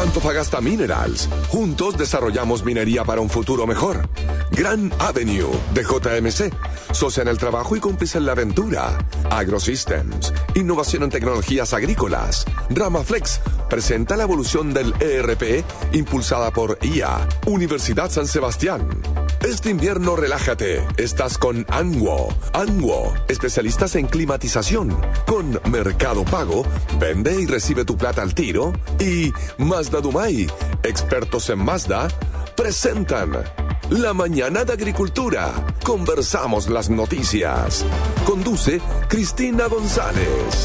Antofagasta Minerals. Juntos desarrollamos minería para un futuro mejor. Gran Avenue de JMC. Socia en el trabajo y cómplice en la aventura. AgroSystems. Innovación en tecnologías agrícolas. Ramaflex presenta la evolución del ERP impulsada por IA. Universidad San Sebastián. Este invierno relájate. Estás con Anguo. Anguo, especialistas en climatización. Con Mercado Pago, vende y recibe tu plata al tiro. Y Mazda Dumay, expertos en Mazda, presentan La Mañana de Agricultura. Conversamos las noticias. Conduce Cristina González.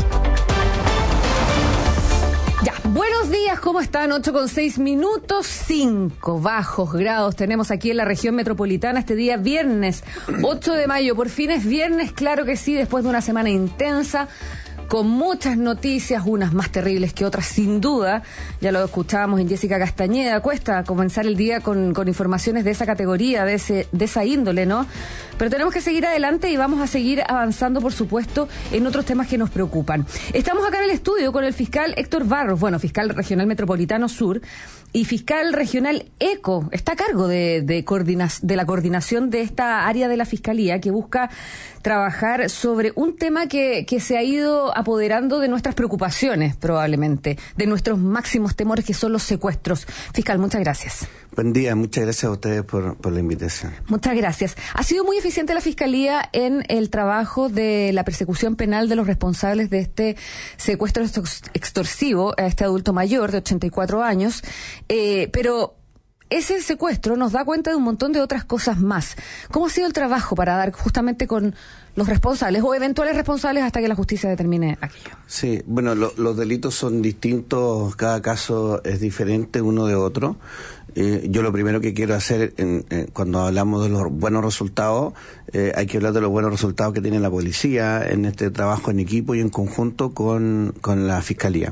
Ya, buenos días, ¿cómo están? 8:06, 5 bajos grados tenemos aquí en la región metropolitana este día viernes 8 de mayo. Por fin es viernes, claro que sí, después de una semana intensa, con muchas noticias, unas más terribles que otras, sin duda. Ya lo escuchábamos en Jessica Castañeda. Cuesta comenzar el día con informaciones de esa categoría, de esa índole, ¿no? Pero tenemos que seguir adelante y vamos a seguir avanzando, por supuesto, en otros temas que nos preocupan. Estamos acá en el estudio con el fiscal Héctor Barros, fiscal regional metropolitano sur y fiscal regional ECO. Está a cargo de la coordinación de esta área de la fiscalía que busca trabajar sobre un tema que se ha ido apoderando de nuestras preocupaciones, probablemente, de nuestros máximos temores, que son los secuestros. Fiscal, muchas gracias. Buen día, muchas gracias a ustedes por la invitación. Muchas gracias. Ha sido muy eficiente la Fiscalía en el trabajo de la persecución penal de los responsables de este secuestro extorsivo a este adulto mayor de 84 años, pero ese secuestro nos da cuenta de un montón de otras cosas más. ¿Cómo ha sido el trabajo para dar justamente con los responsables o eventuales responsables hasta que la justicia determine aquello? Sí, bueno, los delitos son distintos, cada caso es diferente uno de otro. Yo lo primero que quiero hacer cuando hablamos de los buenos resultados, hay que hablar de los buenos resultados que tiene la policía en este trabajo en equipo y en conjunto con la Fiscalía.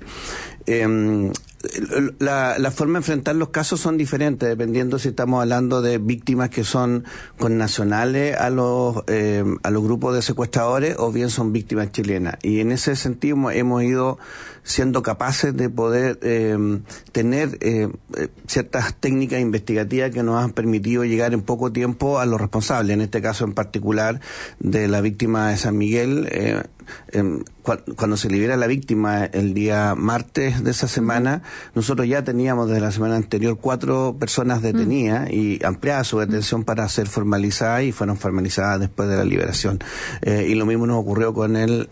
La forma de enfrentar los casos son diferentes, dependiendo si estamos hablando de víctimas que son connacionales a los grupos de secuestradores o bien son víctimas chilenas. Y en ese sentido hemos ido siendo capaces de poder tener ciertas técnicas investigativas que nos han permitido llegar en poco tiempo a los responsables. En este caso en particular de la víctima de San Miguel, cuando se libera la víctima el día martes de esa semana, nosotros ya teníamos desde la semana anterior 4 personas detenidas y ampliada su detención para ser formalizadas, y fueron formalizadas después de la liberación. Y lo mismo nos ocurrió con el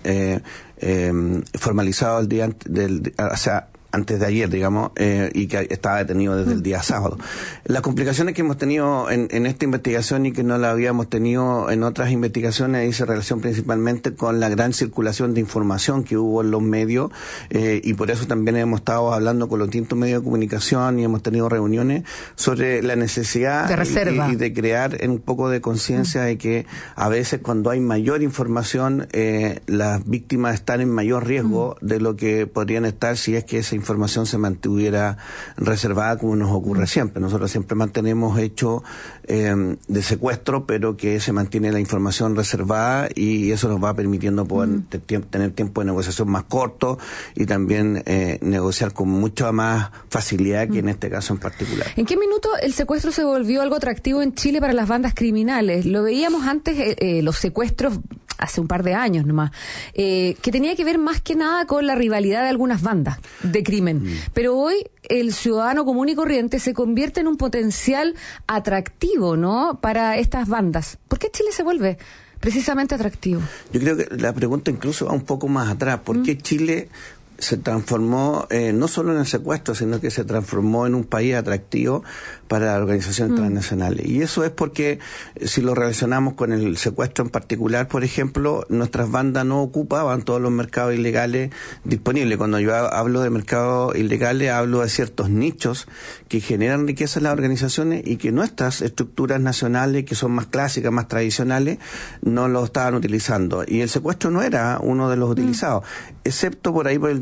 formalizado el día antes de ayer, digamos, y que estaba detenido desde el día sábado. Las complicaciones que hemos tenido en esta investigación y que no la habíamos tenido en otras investigaciones hizo relación principalmente con la gran circulación de información que hubo en los medios, y por eso también hemos estado hablando con los distintos medios de comunicación y hemos tenido reuniones sobre la necesidad de reserva y de crear un poco de conciencia de que a veces cuando hay mayor información, las víctimas están en mayor riesgo de lo que podrían estar si es que esa información se mantuviera reservada, como nos ocurre siempre. Nosotros siempre mantenemos hecho de secuestro, pero que se mantiene la información reservada, y eso nos va permitiendo poder tener tiempo de negociación más corto y también negociar con mucha más facilidad que en este caso en particular. ¿En qué minuto el secuestro se volvió algo atractivo en Chile para las bandas criminales? Lo veíamos antes, los secuestros hace un par de años nomás, que tenía que ver más que nada con la rivalidad de algunas bandas de crimen. Pero hoy el ciudadano común y corriente se convierte en un potencial atractivo, ¿no?, para estas bandas. ¿Por qué Chile se vuelve precisamente atractivo? Yo creo que la pregunta incluso va un poco más atrás. ¿Por qué Chile se transformó no solo en el secuestro, sino que se transformó en un país atractivo para las organizaciones transnacionales? Y eso es porque, si lo relacionamos con el secuestro en particular, por ejemplo, nuestras bandas no ocupaban todos los mercados ilegales disponibles. Cuando yo hablo de mercados ilegales, hablo de ciertos nichos que generan riqueza en las organizaciones y que nuestras estructuras nacionales, que son más clásicas, más tradicionales, no lo estaban utilizando. Y el secuestro no era uno de los utilizados, excepto por ahí por el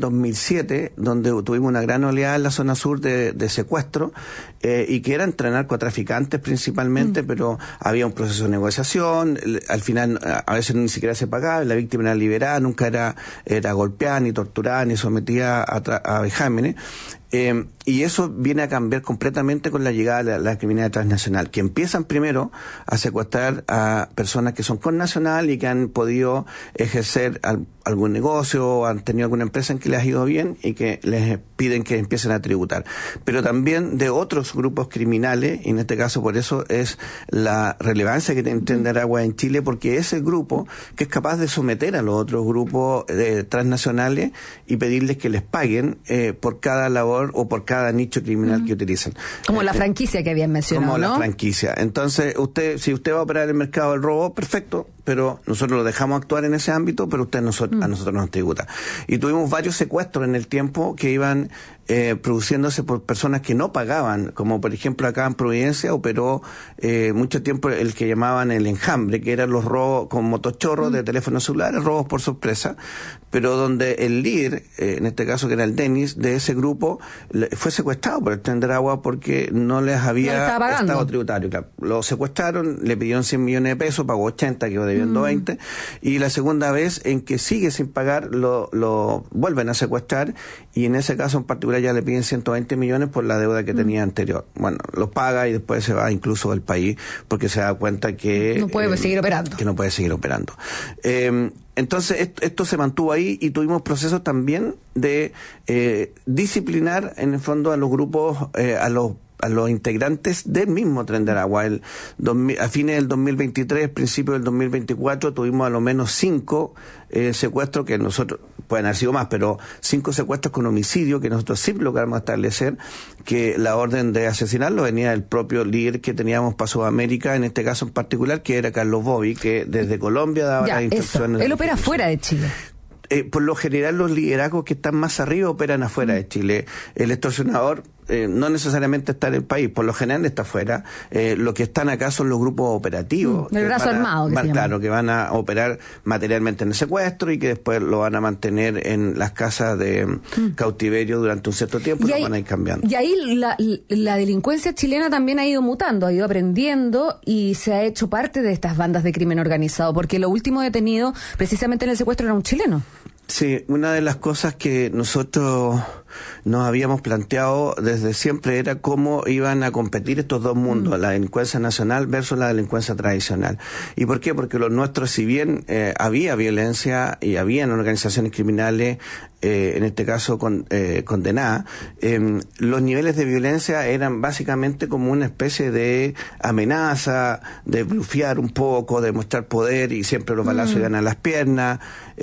2007, donde tuvimos una gran oleada en la zona sur de secuestro, y que eran entre narcotraficantes principalmente, pero había un proceso de negociación, al final a veces ni siquiera se pagaba, la víctima era liberada, nunca era golpeada, ni torturada, ni sometida a vejámenes. Y eso viene a cambiar completamente con la llegada de la criminalidad transnacional, que empiezan primero a secuestrar a personas que son connacional y que han podido ejercer algún negocio o han tenido alguna empresa en que les ha ido bien y que les piden que empiecen a tributar. Pero también de otros grupos criminales, y en este caso por eso es la relevancia que tiene Tren de Aragua en Chile, porque es el grupo que es capaz de someter a los otros grupos transnacionales y pedirles que les paguen por cada labor o por cada nicho criminal que utilicen. Como la franquicia que habían mencionado, Como ¿no? la franquicia. Entonces, si usted va a operar el mercado del robo, perfecto, pero nosotros lo dejamos actuar en ese ámbito, pero usted a nosotros nos tributa. Y tuvimos varios secuestros en el tiempo que iban produciéndose por personas que no pagaban, como por ejemplo acá en Providencia operó mucho tiempo el que llamaban el enjambre, que eran los robos con motochorros de teléfonos celulares, robos por sorpresa, pero donde el líder, en este caso que era el Denis, de ese grupo, fue secuestrado por el Tren de Aragua porque no les había estado tributario. Claro. Lo secuestraron, le pidieron 100 millones de pesos, pagó 80, quedó debiendo 20, y la segunda vez en que sigue sin pagar, lo vuelven a secuestrar, y en ese caso en particular ya le piden 120 millones por la deuda que tenía anterior. Bueno, lo paga y después se va incluso del país porque se da cuenta que no puede seguir operando. Que no puede seguir operando. Entonces esto se mantuvo ahí y tuvimos procesos también de disciplinar en el fondo a los grupos, a los integrantes del mismo Tren de Aragua. A fines del 2023, principio del 2024, tuvimos a lo menos 5 secuestros, que nosotros, pueden haber sido más, pero 5 secuestros con homicidio, que nosotros sí logramos establecer que la orden de asesinarlo venía del propio líder que teníamos para Sudamérica, en este caso en particular, que era Carlos Bobby, que desde Colombia daba las instrucciones. Él opera fuera de Chile. Por lo general los liderazgos que están más arriba operan afuera de Chile. El extorsionador no necesariamente está en el país, por lo general está afuera. Lo que están acá son los grupos operativos. El brazo armado. Claro, que van a operar materialmente en el secuestro y que después lo van a mantener en las casas de cautiverio durante un cierto tiempo y lo van a ir cambiando. Y ahí la delincuencia chilena también ha ido mutando, ha ido aprendiendo y se ha hecho parte de estas bandas de crimen organizado, porque lo último detenido precisamente en el secuestro era un chileno. Sí, una de las cosas que nosotros nos habíamos planteado desde siempre era cómo iban a competir estos dos mundos, la delincuencia nacional versus la delincuencia tradicional. ¿Y por qué? Porque los nuestros, si bien había violencia y habían organizaciones criminales, en este caso condenadas, los niveles de violencia eran básicamente como una especie de amenaza, de blufear un poco, de mostrar poder, y siempre los balazos iban a las piernas,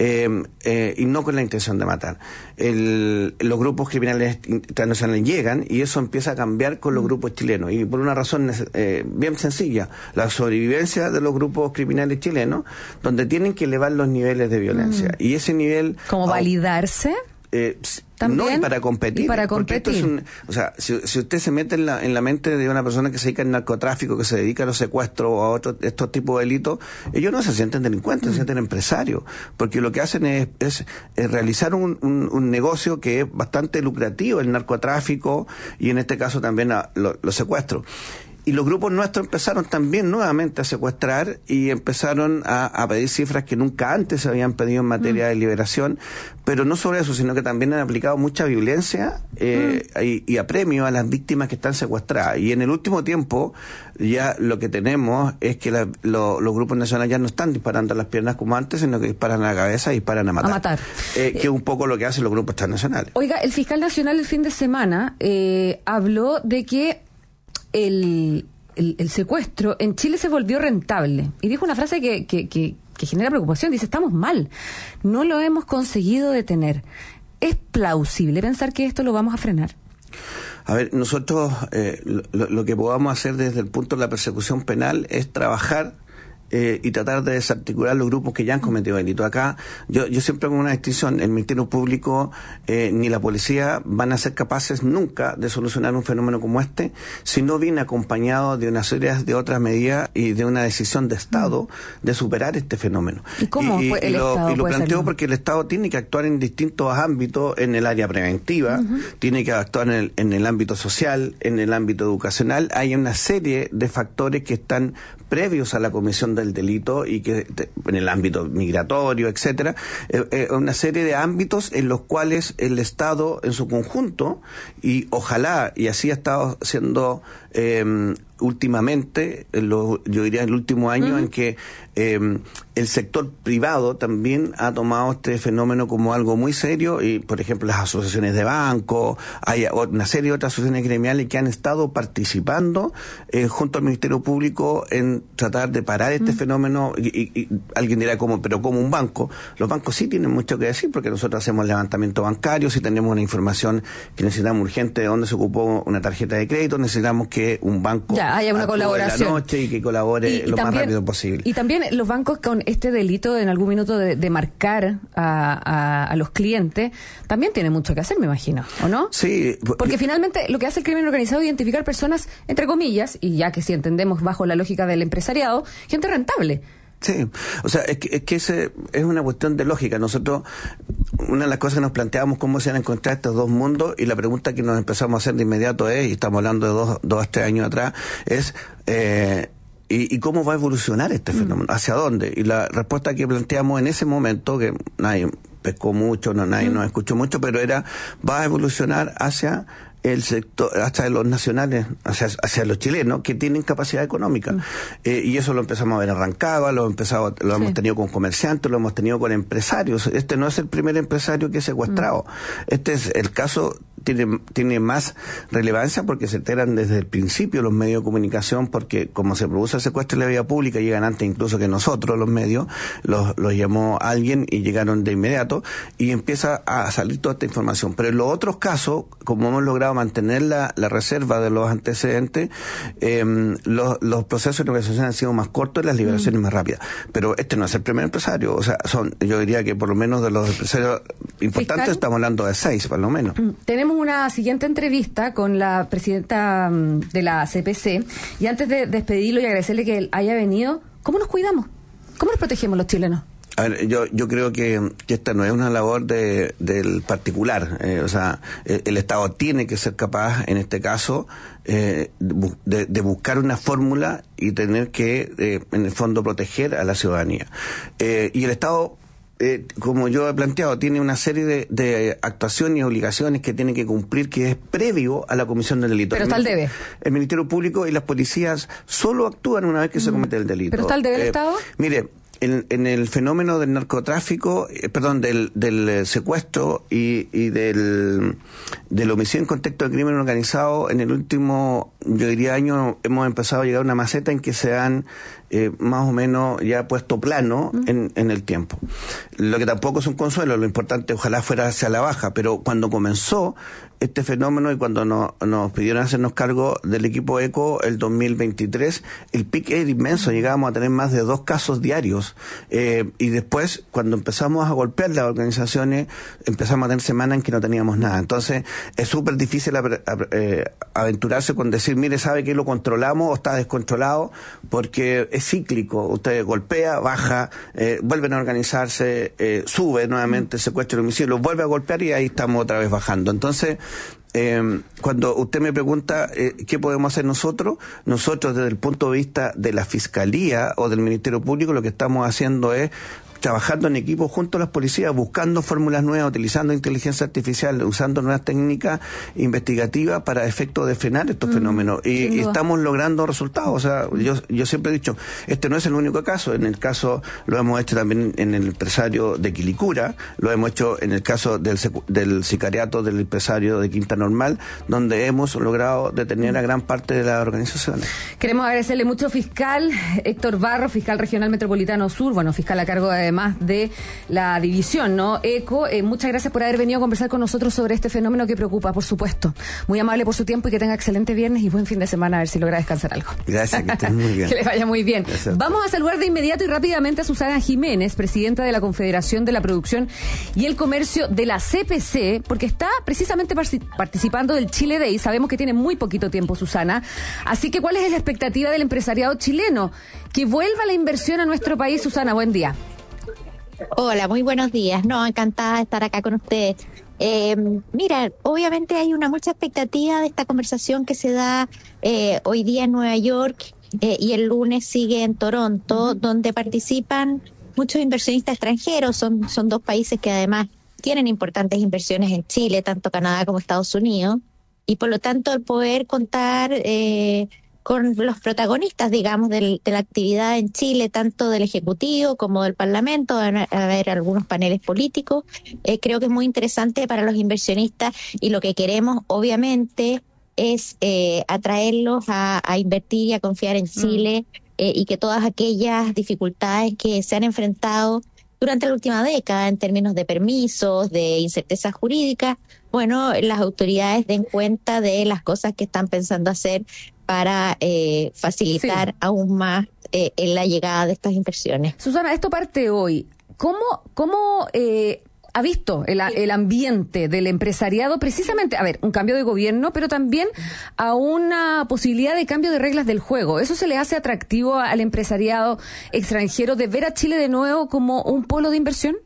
y no con la intención de matar. Los grupos criminales internacionales llegan y eso empieza a cambiar con los grupos chilenos, y por una razón bien sencilla: la sobrevivencia de los grupos criminales chilenos, donde tienen que elevar los niveles de violencia, y ese nivel como validarse no, y para competir. Y para competir. Si usted se mete en la mente de una persona que se dedica al narcotráfico, que se dedica a los secuestros o a estos tipos de delitos, ellos no se sienten delincuentes, se sienten empresarios, porque lo que hacen es realizar un negocio que es bastante lucrativo, el narcotráfico, y en este caso también los secuestros. Y los grupos nuestros empezaron también nuevamente a secuestrar y empezaron a pedir cifras que nunca antes se habían pedido en materia de liberación, pero no solo eso, sino que también han aplicado mucha violencia y apremio a las víctimas que están secuestradas. Y en el último tiempo ya lo que tenemos es que los grupos nacionales ya no están disparando a las piernas como antes, sino que disparan a la cabeza y disparan a matar. Que es un poco lo que hacen los grupos transnacionales. Oiga, el fiscal nacional el fin de semana habló de que el secuestro en Chile se volvió rentable, y dijo una frase que genera preocupación. Dice: estamos mal, no lo hemos conseguido detener. ¿Es plausible pensar que esto lo vamos a frenar? A ver, nosotros lo que podamos hacer desde el punto de la persecución penal es trabajar y tratar de desarticular los grupos que ya han cometido delito. Acá yo siempre hago una distinción: el Ministerio Público ni la policía van a ser capaces nunca de solucionar un fenómeno como este si no viene acompañado de una serie de otras medidas y de una decisión de Estado de superar este fenómeno. ¿Y cómo el Estado lo puede planteo hacerlo? porque el Estado tiene que actuar en distintos ámbitos: en el área preventiva, tiene que actuar en el ámbito social, en el ámbito educacional. Hay una serie de factores que están previos a la comisión del delito y que en el ámbito migratorio, etcétera, una serie de ámbitos en los cuales el Estado en su conjunto, y ojalá, y así ha estado siendo últimamente, yo diría el último año, en que el sector privado también ha tomado este fenómeno como algo muy serio, y por ejemplo las asociaciones de bancos, hay una serie de otras asociaciones gremiales que han estado participando junto al Ministerio Público en tratar de parar este fenómeno. Y alguien dirá, pero como un banco. Los bancos sí tienen mucho que decir, porque nosotros hacemos levantamiento bancario, si tenemos una información que necesitamos urgente de dónde se ocupó una tarjeta de crédito, necesitamos que un banco haya una colaboración en la noche y que colabore lo más rápido posible. Y también los bancos, con este delito en algún minuto de marcar a los clientes, también tienen mucho que hacer, me imagino, ¿o no? Sí. Porque finalmente lo que hace el crimen organizado es identificar personas, entre comillas, y ya que si entendemos bajo la lógica del empresariado, gente rentable. Sí, o sea, es que ese es una cuestión de lógica. Nosotros, una de las cosas que nos planteamos, cómo se van a encontrar estos dos mundos, y la pregunta que nos empezamos a hacer de inmediato es, y estamos hablando de 2 a 3 años atrás, es ¿y cómo va a evolucionar este fenómeno? ¿Hacia dónde? Y la respuesta que planteamos en ese momento, que nadie pescó mucho, nadie nos escuchó mucho, pero va a evolucionar hacia el sector, hasta los nacionales, hacia los chilenos que tienen capacidad económica. Y eso lo empezamos a ver en Rancagua, lo hemos tenido con comerciantes, lo hemos tenido con empresarios. Este no es el primer empresario que es secuestrado. Este es el caso, tiene más relevancia porque se enteran desde el principio los medios de comunicación, porque como se produce el secuestro en la vía pública, llegan antes incluso que nosotros, los medios, los llamó alguien y llegaron de inmediato, y empieza a salir toda esta información. Pero en los otros casos, como hemos logrado mantener la reserva de los antecedentes, los procesos de negociación han sido más cortos y las liberaciones más rápidas. Pero este no es el primer empresario, o sea, yo diría que por lo menos de los empresarios importantes, ¿fiscal? Estamos hablando de 6, por lo menos. Tenemos una siguiente entrevista con la presidenta de la CPC, y antes de despedirlo y agradecerle que él haya venido, ¿cómo nos cuidamos? ¿Cómo nos protegemos los chilenos? A ver, yo creo que esta no es una labor del particular. O sea, el Estado tiene que ser capaz, en este caso, de buscar una fórmula y tener que, en el fondo, proteger a la ciudadanía. Y el Estado, como yo he planteado, tiene una serie de actuaciones y obligaciones que tiene que cumplir, que es previo a la comisión del delito. Pero está el debe. El Ministerio Público y las policías solo actúan una vez que se comete el delito. ¿Pero está el debe del Estado? Mire, en el fenómeno del narcotráfico, del secuestro y del homicidio en contexto de crimen organizado, en el último, yo diría, año hemos empezado a llegar a una maceta en que se han más o menos ya puesto plano en el tiempo. Lo que tampoco es un consuelo, lo importante ojalá fuera hacia la baja, pero cuando comenzó este fenómeno y cuando nos pidieron hacernos cargo del equipo ECO el 2023, el pic era inmenso, llegábamos a tener más de 2 casos diarios, y después cuando empezamos a golpear las organizaciones empezamos a tener semanas en que no teníamos nada. Entonces es súper difícil aventurarse con decir, mire, sabe que lo controlamos o está descontrolado, porque es cíclico. Usted golpea, baja, vuelven a organizarse, sube nuevamente, secuestro el homicidio, lo vuelve a golpear y ahí estamos otra vez bajando. Entonces, cuando usted me pregunta qué podemos hacer nosotros desde el punto de vista de la Fiscalía o del Ministerio Público, lo que estamos haciendo es trabajando en equipo junto a las policías, buscando fórmulas nuevas, utilizando inteligencia artificial, usando nuevas técnicas investigativas para efecto de frenar estos fenómenos. Y estamos logrando resultados. O sea, yo siempre he dicho, este no es el único caso. En el caso, lo hemos hecho también en el empresario de Quilicura, lo hemos hecho en el caso del sicariato del empresario de Quinta Normal, donde hemos logrado detener a gran parte de las organizaciones. Queremos agradecerle mucho, fiscal Héctor Barros, fiscal regional metropolitano sur, fiscal a cargo de además de la división, ¿no? ECO, muchas gracias por haber venido a conversar con nosotros sobre este fenómeno que preocupa, por supuesto. Muy amable por su tiempo y que tenga excelente viernes y buen fin de semana, a ver si logra descansar algo. Gracias, que estés muy bien. Que les vaya muy bien. Gracias. Vamos a saludar de inmediato y rápidamente a Susana Jiménez, presidenta de la Confederación de la Producción y el Comercio de la CPC, porque está precisamente participando del Chile Day. Sabemos que tiene muy poquito tiempo, Susana. Así que, ¿cuál es la expectativa del empresariado chileno? Que vuelva la inversión a nuestro país. Susana, buen día. Hola, muy buenos días. No, encantada de estar acá con ustedes. Mira, obviamente hay mucha expectativa de esta conversación que se da hoy día en Nueva York y el lunes sigue en Toronto, donde participan muchos inversionistas extranjeros. Son dos países que además tienen importantes inversiones en Chile, tanto Canadá como Estados Unidos, y por lo tanto el poder contar con los protagonistas, digamos, de la actividad en Chile, tanto del Ejecutivo como del Parlamento, van a haber algunos paneles políticos. Creo que es muy interesante para los inversionistas y lo que queremos, obviamente, es atraerlos a invertir y a confiar en Chile y que todas aquellas dificultades que se han enfrentado durante la última década en términos de permisos, de incertezas jurídicas, bueno, las autoridades den cuenta de las cosas que están pensando hacer para facilitar aún más la llegada de estas inversiones. Susana, esto parte hoy. ¿Cómo ha visto el ambiente del empresariado precisamente, a ver, un cambio de gobierno, pero también a una posibilidad de cambio de reglas del juego? ¿Eso se le hace atractivo al empresariado extranjero de ver a Chile de nuevo como un polo de inversión?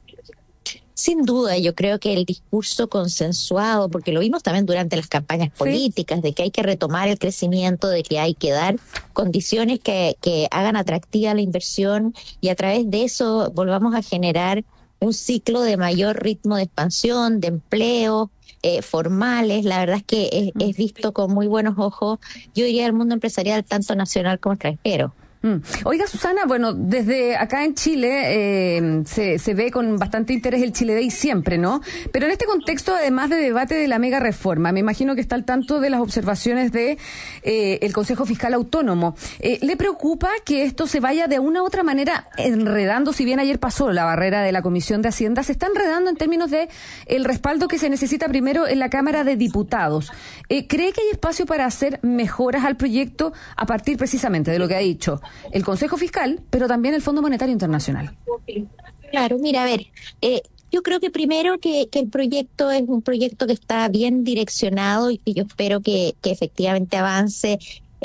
Sin duda, yo creo que el discurso consensuado, porque lo vimos también durante las campañas políticas, de que hay que retomar el crecimiento, de que hay que dar condiciones que hagan atractiva la inversión y a través de eso volvamos a generar un ciclo de mayor ritmo de expansión, de empleo, formales. La verdad es que es visto con muy buenos ojos, yo diría, el mundo empresarial, tanto nacional como extranjero. Oiga, Susana, bueno, desde acá en Chile se ve con bastante interés el Chile Day siempre, ¿no? Pero en este contexto, además de debate de la mega reforma, me imagino que está al tanto de las observaciones de el Consejo Fiscal Autónomo. ¿Le preocupa que esto se vaya de una u otra manera enredando? Si bien ayer pasó la barrera de la Comisión de Hacienda, se está enredando en términos de el respaldo que se necesita primero en la Cámara de Diputados. ¿Cree que hay espacio para hacer mejoras al proyecto a partir precisamente de lo que ha dicho el Consejo Fiscal, pero también el Fondo Monetario Internacional? Claro, mira, a ver, yo creo que primero que el proyecto es un proyecto que está bien direccionado y que yo espero que efectivamente avance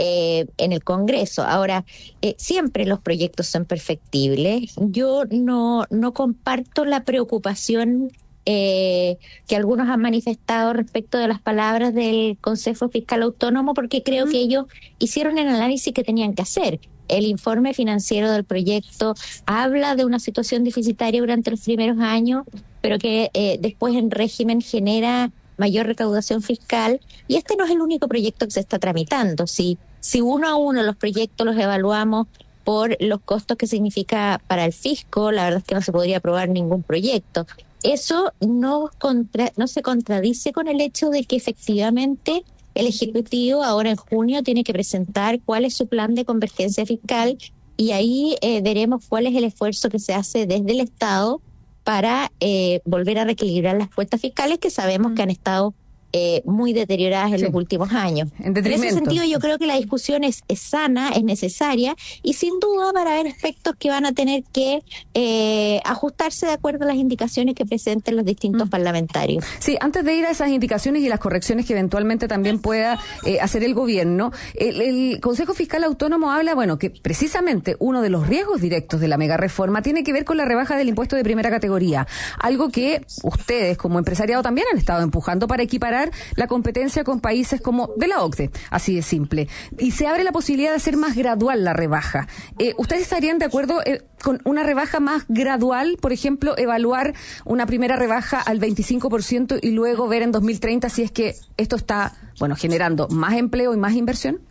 en el Congreso. Ahora, siempre los proyectos son perfectibles. Yo no comparto la preocupación que algunos han manifestado respecto de las palabras del Consejo Fiscal Autónomo, porque creo que ellos hicieron el análisis que tenían que hacer. El informe financiero del proyecto habla de una situación deficitaria durante los primeros años, pero que después en régimen genera mayor recaudación fiscal, y este no es el único proyecto que se está tramitando. Si uno a uno los proyectos los evaluamos por los costos que significa para el fisco, la verdad es que no se podría aprobar ningún proyecto. Eso no se contradice con el hecho de que efectivamente el Ejecutivo ahora en junio tiene que presentar cuál es su plan de convergencia fiscal y ahí veremos cuál es el esfuerzo que se hace desde el Estado para volver a reequilibrar las cuentas fiscales que sabemos que han estado muy deterioradas en los últimos años. En ese sentido yo creo que la discusión es sana, es necesaria y sin duda para haber aspectos que van a tener que ajustarse de acuerdo a las indicaciones que presenten los distintos parlamentarios. Sí, antes de ir a esas indicaciones y las correcciones que eventualmente también pueda hacer el gobierno, el Consejo Fiscal Autónomo habla, bueno, que precisamente uno de los riesgos directos de la mega reforma tiene que ver con la rebaja del impuesto de primera categoría, algo que ustedes como empresariado también han estado empujando para equiparar la competencia con países como de la OCDE, así de simple. Y se abre la posibilidad de hacer más gradual la rebaja. ¿Ustedes estarían de acuerdo con una rebaja más gradual? Por ejemplo, evaluar una primera rebaja al 25% y luego ver en 2030 si es que esto está, bueno, generando más empleo y más inversión.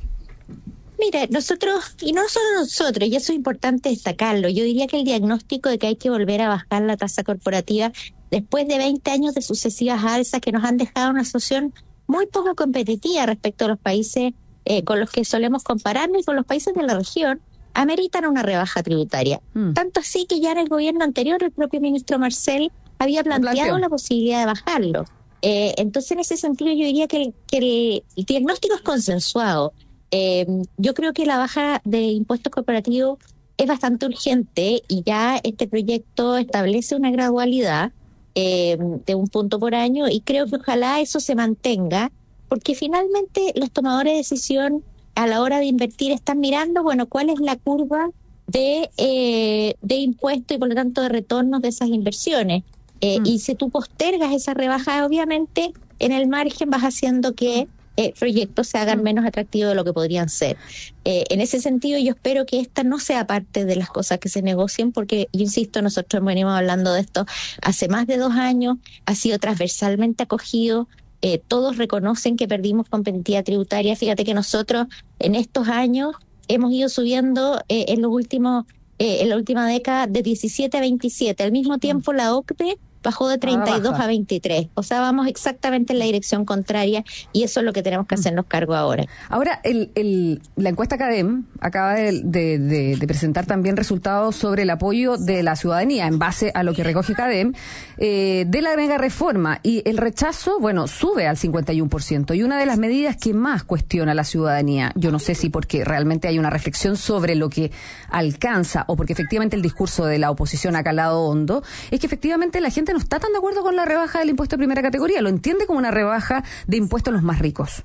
Mira, nosotros, y no solo nosotros, y eso es importante destacarlo, yo diría que el diagnóstico de que hay que volver a bajar la tasa corporativa después de 20 años de sucesivas alzas que nos han dejado una situación muy poco competitiva respecto a los países con los que solemos compararnos y con los países de la región, ameritan una rebaja tributaria. Tanto así que ya en el gobierno anterior el propio ministro Marcel había planteado la posibilidad de bajarlo. Entonces, en ese sentido, yo diría que el diagnóstico es consensuado. Yo creo que la baja de impuestos corporativos es bastante urgente y ya este proyecto establece una gradualidad de 1 punto por año, y creo que ojalá eso se mantenga, porque finalmente los tomadores de decisión a la hora de invertir están mirando, bueno, cuál es la curva de impuestos y por lo tanto de retornos de esas inversiones. Y si tú postergas esa rebaja, obviamente en el margen vas haciendo que proyectos se hagan menos atractivos de lo que podrían ser. En ese sentido, yo espero que esta no sea parte de las cosas que se negocien, porque, yo insisto, nosotros venimos hablando de esto hace más de 2 años, ha sido transversalmente acogido, todos reconocen que perdimos competitividad tributaria. Fíjate que nosotros en estos años hemos ido subiendo en la última década de 17 a 27. Al mismo tiempo la OCDE bajó de 32 a 23. O sea, vamos exactamente en la dirección contraria, y eso es lo que tenemos que hacernos cargo ahora. Ahora, la encuesta CADEM acaba de presentar también resultados sobre el apoyo de la ciudadanía en base a lo que recoge CADEM de la mega reforma, y el rechazo, bueno, sube al 51%, y una de las medidas que más cuestiona la ciudadanía, yo no sé si porque realmente hay una reflexión sobre lo que alcanza o porque efectivamente el discurso de la oposición ha calado hondo, es que efectivamente la gente no está tan de acuerdo con la rebaja del impuesto de primera categoría, lo entiende como una rebaja de impuestos a los más ricos.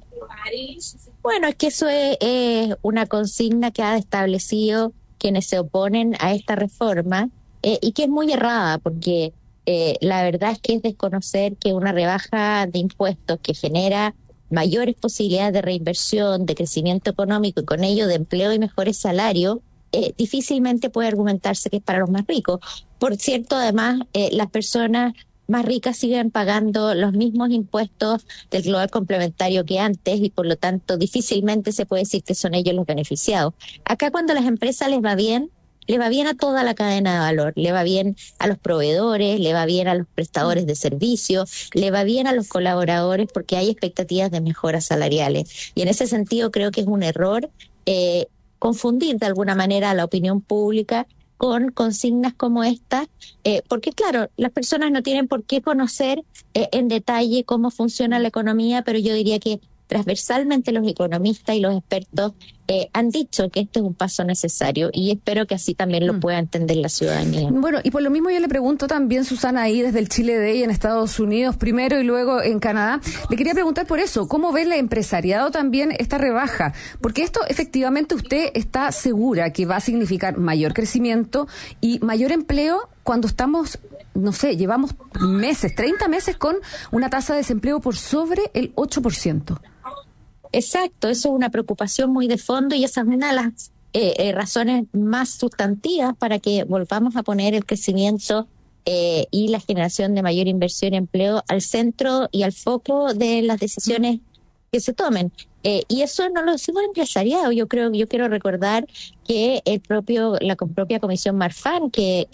Bueno, es que eso es una consigna que ha establecido quienes se oponen a esta reforma, y que es muy errada, porque la verdad es que es desconocer que una rebaja de impuestos que genera mayores posibilidades de reinversión, de crecimiento económico y con ello de empleo y mejores salarios, difícilmente puede argumentarse que es para los más ricos. Por cierto, además, las personas más ricas siguen pagando los mismos impuestos del global complementario que antes, y por lo tanto difícilmente se puede decir que son ellos los beneficiados. Acá, cuando a las empresas les va bien a toda la cadena de valor, le va bien a los proveedores, le va bien a los prestadores de servicios, le va bien a los colaboradores, porque hay expectativas de mejoras salariales. Y en ese sentido creo que es un error confundir de alguna manera a la opinión pública con consignas como esta, porque claro, las personas no tienen por qué conocer en detalle cómo funciona la economía, pero yo diría que transversalmente los economistas y los expertos han dicho que este es un paso necesario, y espero que así también lo pueda entender la ciudadanía. Bueno, y por lo mismo yo le pregunto también, Susana, ahí desde el Chile Day en Estados Unidos primero y luego en Canadá, le quería preguntar por eso, ¿cómo ve el empresariado también esta rebaja? Porque esto efectivamente usted está segura que va a significar mayor crecimiento y mayor empleo cuando estamos, no sé, llevamos 30 meses con una tasa de desempleo por sobre el 8%. Exacto, eso es una preocupación muy de fondo, y esa es una de las razones más sustantivas para que volvamos a poner el crecimiento y la generación de mayor inversión y empleo al centro y al foco de las decisiones que se tomen. Y eso no lo decimos el empresariado. Yo quiero recordar que la propia Comisión Marfan que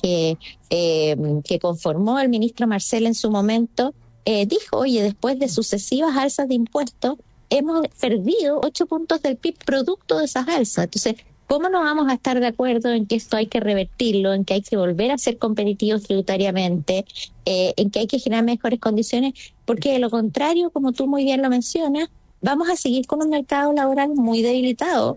conformó el ministro Marcel en su momento, dijo, oye, después de sucesivas alzas de impuestos, hemos perdido 8 puntos del PIB producto de esas alzas. Entonces, ¿cómo no vamos a estar de acuerdo en que esto hay que revertirlo, en que hay que volver a ser competitivos tributariamente, en que hay que generar mejores condiciones? Porque de lo contrario, como tú muy bien lo mencionas, vamos a seguir con un mercado laboral muy debilitado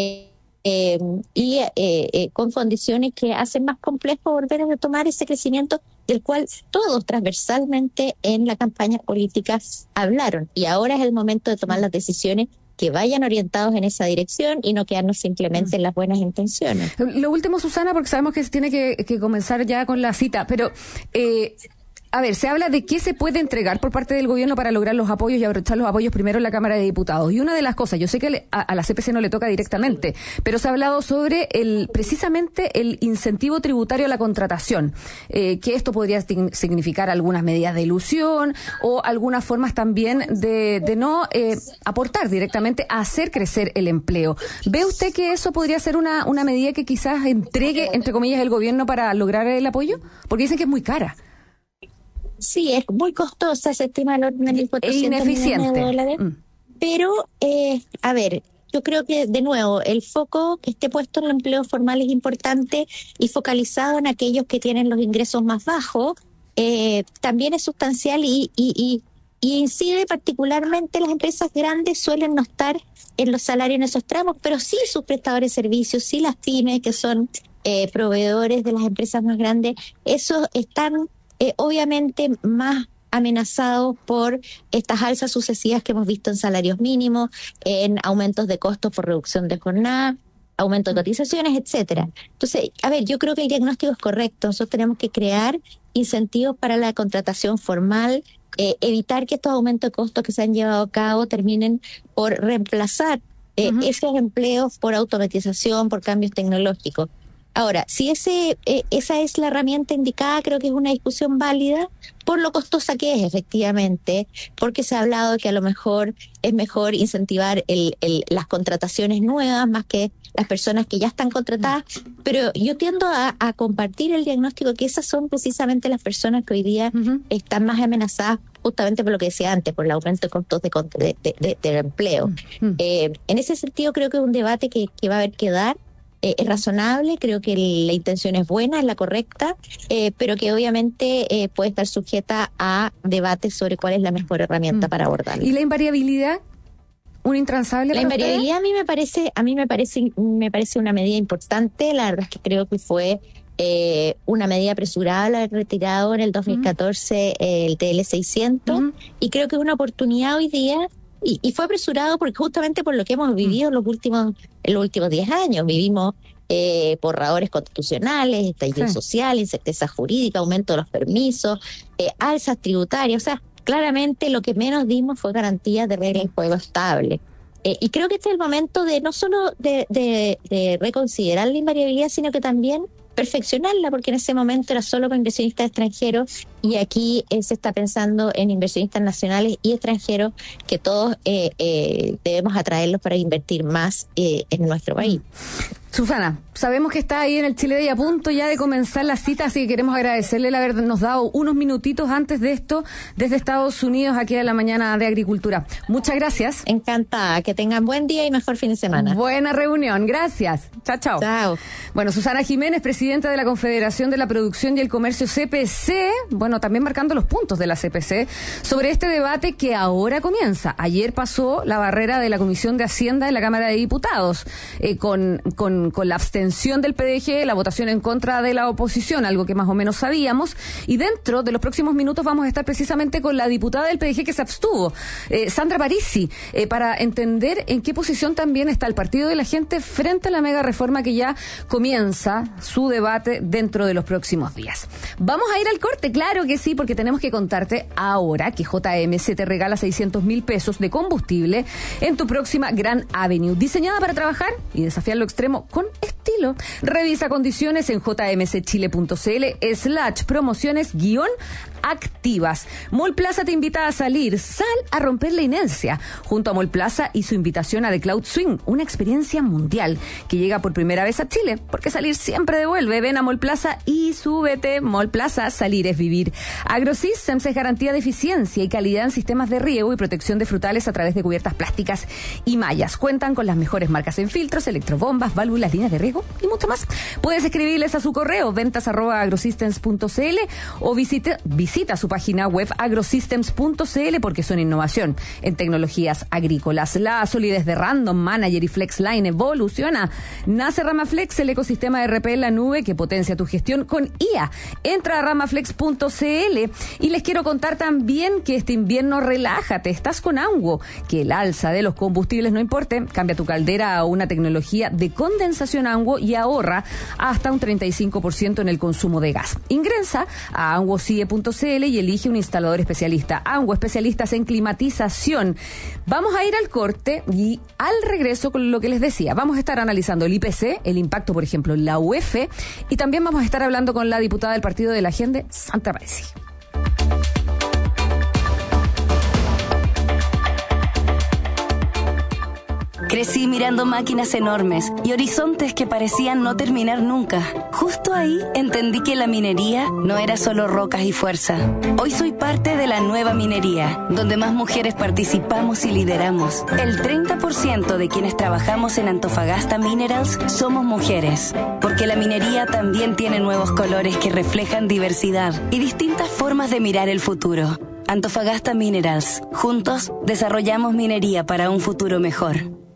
y con condiciones que hacen más complejo volver a retomar ese crecimiento del cual todos transversalmente en la campaña política hablaron. Y ahora es el momento de tomar las decisiones que vayan orientados en esa dirección y no quedarnos simplemente en las buenas intenciones. Lo último, Susana, porque sabemos que se tiene que comenzar ya con la cita, pero a ver, se habla de qué se puede entregar por parte del gobierno para lograr los apoyos y aprovechar los apoyos primero en la Cámara de Diputados. Y una de las cosas, yo sé que a la CPC no le toca directamente, pero se ha hablado sobre precisamente el incentivo tributario a la contratación, que esto podría significar algunas medidas de ilusión o algunas formas también de no aportar directamente a hacer crecer el empleo. ¿Ve usted que eso podría ser una medida que quizás entregue, entre comillas, el gobierno para lograr el apoyo? Porque dicen que es muy cara. Sí, es muy costosa, se estima el orden de $1.400 millones. Pero, a ver, yo creo que, de nuevo, el foco que esté puesto en el empleo formal es importante y focalizado en aquellos que tienen los ingresos más bajos, también es sustancial y incide particularmente. Las empresas grandes suelen no estar en los salarios en esos tramos, pero sí sus prestadores de servicios, sí las pymes, que son proveedores de las empresas más grandes, esos están obviamente más amenazados por estas alzas sucesivas que hemos visto en salarios mínimos, en aumentos de costos por reducción de jornada, aumento de cotizaciones, etcétera. Entonces, a ver, yo creo que el diagnóstico es correcto. Nosotros tenemos que crear incentivos para la contratación formal, evitar que estos aumentos de costos que se han llevado a cabo terminen por reemplazar esos empleos por automatización, por cambios tecnológicos. Ahora, si esa es la herramienta indicada, creo que es una discusión válida por lo costosa que es, efectivamente, porque se ha hablado de que a lo mejor es mejor incentivar las contrataciones nuevas más que las personas que ya están contratadas, pero yo tiendo a compartir el diagnóstico que esas son precisamente las personas que hoy día están más amenazadas, justamente por lo que decía antes, por el aumento de costos de empleo. En ese sentido, creo que es un debate que va a haber que dar. Es razonable, creo que la intención es buena, es la correcta, pero que obviamente puede estar sujeta a debates sobre cuál es la mejor herramienta para abordarla. ¿Y la invariabilidad? ¿Un intransable? La invariabilidad a mí me parece una medida importante. La verdad es que creo que fue una medida apresurada la retirado en el 2014 el TL 600 y creo que es una oportunidad hoy día. Y fue apresurado porque justamente por lo que hemos vivido en los últimos 10 años. Vivimos borradores constitucionales, estallido social, incerteza jurídica, aumento de los permisos, alzas tributarias. O sea, claramente lo que menos dimos fue garantías de reglas de juego estable. Y creo que este es el momento de no solo de reconsiderar la invariabilidad, sino que también perfeccionarla, porque en ese momento era solo para inversionistas extranjeros y aquí se está pensando en inversionistas nacionales y extranjeros que todos debemos atraerlos para invertir más en nuestro país. Susana, sabemos que está ahí en el Chile Day a punto ya de comenzar la cita, así que queremos agradecerle el habernos dado unos minutitos antes de esto desde Estados Unidos aquí a la mañana de Agricultura. Muchas gracias. Encantada, que tengan buen día y mejor fin de semana. Buena reunión, gracias. Chao, chao. Chao. Bueno, Susana Jiménez, presidenta de la Confederación de la Producción y el Comercio CPC, bueno, también marcando los puntos de la CPC sobre este debate que ahora comienza. Ayer pasó la barrera de la Comisión de Hacienda en la Cámara de Diputados con la abstención del PDG, la votación en contra de la oposición, algo que más o menos sabíamos, y dentro de los próximos minutos vamos a estar precisamente con la diputada del PDG que se abstuvo, Sandra Parisi, para entender en qué posición también está el Partido de la Gente frente a la mega reforma que ya comienza su debate dentro de los próximos días. Vamos a ir al corte, claro que sí, porque tenemos que contarte ahora que JMC te regala 600,000 pesos de combustible en tu próxima Grand Avenue, diseñada para trabajar y desafiar lo extremo con estilo. Revisa condiciones en jmcchile.cl/promociones-activas. Mall Plaza te invita a salir. Sal a romper la inercia. Junto a Mall Plaza y su invitación a The Cloud Swing, una experiencia mundial que llega por primera vez a Chile, porque salir siempre devuelve. Ven a Mall Plaza y súbete. Mall Plaza, salir es vivir. AgroSystems es garantía de eficiencia y calidad en sistemas de riego y protección de frutales a través de cubiertas plásticas y mallas. Cuentan con las mejores marcas en filtros, electrobombas, válvulas, líneas de riego y mucho más. Puedes escribirles a su correo ventas@agrosystems.cl o visita su página web agrosystems.cl porque son innovación en tecnologías agrícolas. La solidez de Random Manager y FlexLine evoluciona. Nace Ramaflex, el ecosistema de RP en la nube que potencia tu gestión con IA. Entra a ramaflex.cl y les quiero contar también que este invierno relájate, estás con Anguo, que el alza de los combustibles no importe, cambia tu caldera a una tecnología de condensación Anguo y ahorra hasta un 35% en el consumo de gas. Ingresa a anguocie.cl y elige un instalador especialista. Anguo, especialistas en climatización. Vamos a ir al corte y al regreso con lo que les decía. Vamos a estar analizando el IPC, el impacto, por ejemplo, en la UF, y también vamos a estar hablando con la diputada del Partido de la Gente, Sandra Parisi. Crecí mirando máquinas enormes y horizontes que parecían no terminar nunca. Justo ahí entendí que la minería no era solo rocas y fuerza. Hoy soy parte de la nueva minería, donde más mujeres participamos y lideramos. El 30% de quienes trabajamos en Antofagasta Minerals somos mujeres, porque la minería también tiene nuevos colores que reflejan diversidad y distintas formas de mirar el futuro. Antofagasta Minerals. Juntos desarrollamos minería para un futuro mejor.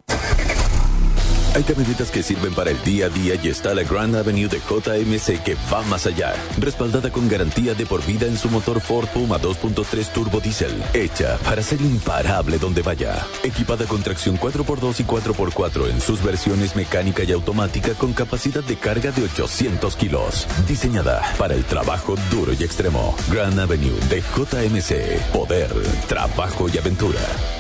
Hay camionetas que sirven para el día a día y está la Grand Avenue de JMC que va más allá. Respaldada con garantía de por vida en su motor Ford Puma 2.3 Turbo Diesel. Hecha para ser imparable donde vaya. Equipada con tracción 4x2 y 4x4 en sus versiones mecánica y automática con capacidad de carga de 800 kilos. Diseñada para el trabajo duro y extremo. Grand Avenue de JMC. Poder, trabajo y aventura.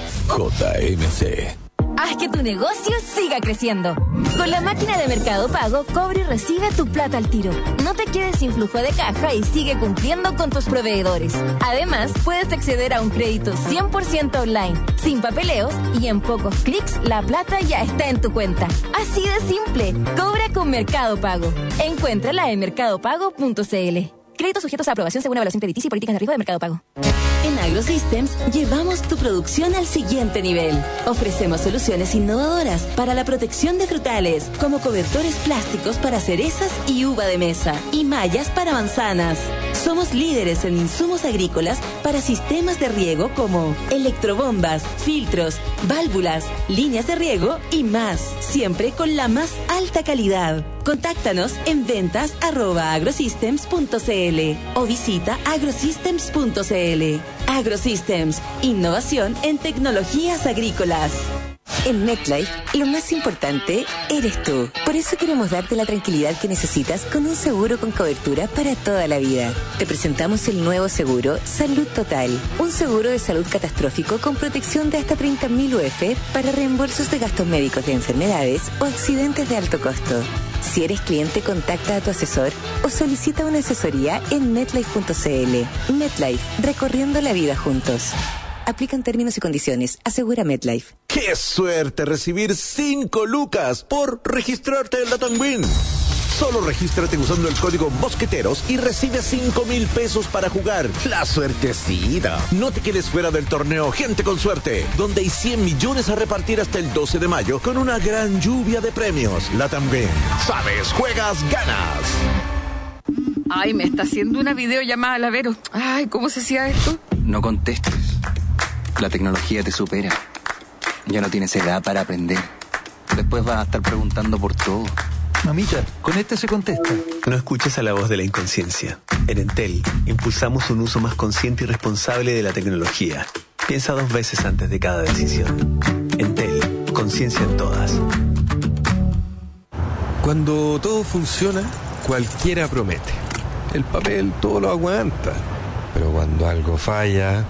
JMC. Haz que tu negocio siga creciendo. Con la máquina de Mercado Pago, cobra y recibe tu plata al tiro. No te quedes sin flujo de caja y sigue cumpliendo con tus proveedores. Además, puedes acceder a un crédito 100% online, sin papeleos y en pocos clics la plata ya está en tu cuenta. Así de simple. Cobra con Mercado Pago. Encuéntrala en mercadopago.cl. Créditos sujetos a aprobación según evaluación crediticia y políticas de riesgo de Mercado Pago. En AgroSystems llevamos tu producción al siguiente nivel. Ofrecemos soluciones innovadoras para la protección de frutales, como cobertores plásticos para cerezas y uva de mesa, y mallas para manzanas. Somos líderes en insumos agrícolas para sistemas de riego como electrobombas, filtros, válvulas, líneas de riego y más, siempre con la más alta calidad. Contáctanos en ventas@agrosystems.cl o visita agrosystems.cl. AgroSystems, innovación en tecnologías agrícolas. En MetLife, lo más importante eres tú. Por eso queremos darte la tranquilidad que necesitas con un seguro con cobertura para toda la vida. Te presentamos el nuevo seguro Salud Total, un seguro de salud catastrófico con protección de hasta 30.000 UF para reembolsos de gastos médicos de enfermedades o accidentes de alto costo. Si eres cliente, contacta a tu asesor o solicita una asesoría en MetLife.cl. MetLife, recorriendo la vida juntos. Aplican términos y condiciones. Asegura MetLife. ¡Qué suerte recibir 5 lucas por registrarte en la Tanguin! Solo regístrate usando el código Mosqueteros y recibe 5,000 pesos para jugar. ¡La suertecida! No te quedes fuera del torneo Gente con Suerte, donde hay 100 millones a repartir hasta el 12 de mayo con una gran lluvia de premios. La Tanguin. Sabes, juegas, ganas. Ay, me está haciendo una videollamada, la Vero. Ay, ¿cómo se hacía esto? No contestes. La tecnología te supera. Ya no tienes edad para aprender. Después vas a estar preguntando por todo. Mamita, con este se contesta. No escuches a la voz de la inconsciencia. En Entel, impulsamos un uso más consciente y responsable de la tecnología. Piensa 2 veces antes de cada decisión. Entel, conciencia en todas. Cuando todo funciona, cualquiera promete. El papel todo lo aguanta. Pero cuando algo falla...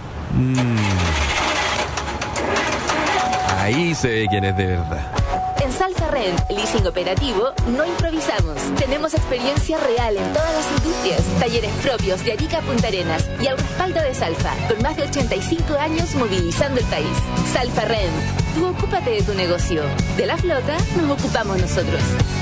ahí se ve quién es de verdad. En Salfa Rent, leasing operativo, no improvisamos. Tenemos experiencia real en todas las industrias, talleres propios de Arica a Punta Arenas y al respaldo de Salfa, con más de 85 años movilizando el país. Salfa Rent, tú ocúpate de tu negocio. De la flota nos ocupamos nosotros.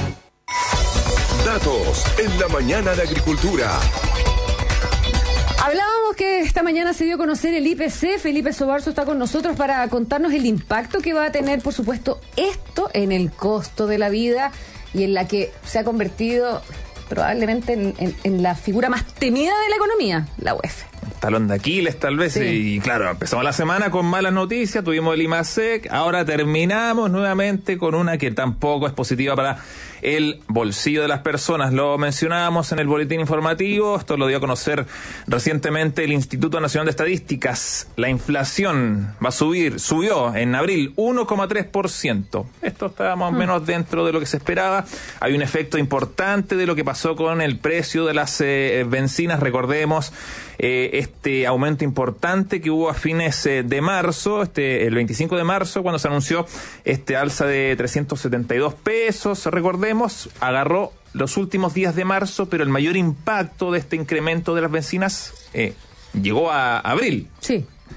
Datos en la mañana de agricultura. Hablábamos que esta mañana se dio a conocer el IPC. Felipe Sobarzo está con nosotros para contarnos el impacto que va a tener, por supuesto, esto en el costo de la vida y en la que se ha convertido probablemente en la figura más temida de la economía, la UEF. Talón de Aquiles, tal vez, sí. Y claro, empezamos la semana con malas noticias, tuvimos el IMASEC, ahora terminamos nuevamente con una que tampoco es positiva para el bolsillo de las personas. Lo mencionábamos en el boletín informativo, esto lo dio a conocer recientemente el Instituto Nacional de Estadísticas. La inflación va a subió en abril 1,3%. Esto está más o menos dentro de lo que se esperaba. Hay un efecto importante de lo que pasó con el precio de las bencinas, recordemos este aumento importante que hubo a fines de marzo, el 25 de marzo, cuando se anunció este alza de 372 pesos, recordemos, agarró los últimos días de marzo, pero el mayor impacto de este incremento de las bencinas llegó a abril. Sí.